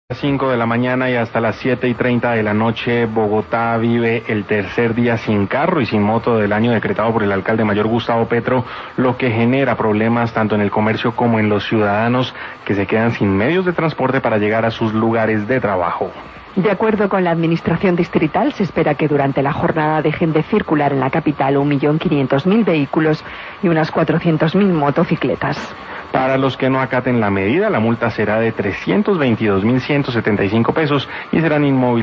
5 de la mañana y hasta las 7:30 de la noche, Bogotá vive el tercer día sin carro y sin moto del año decretado por el alcalde mayor Gustavo Petro, lo que genera problemas tanto en el comercio como en los ciudadanos que se quedan sin medios de transporte para llegar a sus lugares de trabajo. De acuerdo con la administración distrital, se espera que durante la jornada dejen de circular en la capital 1.500.000 vehículos y unas 400.000 motocicletas. Para los que no acaten la medida, la multa será de 322.175 pesos y serán inmovilizados.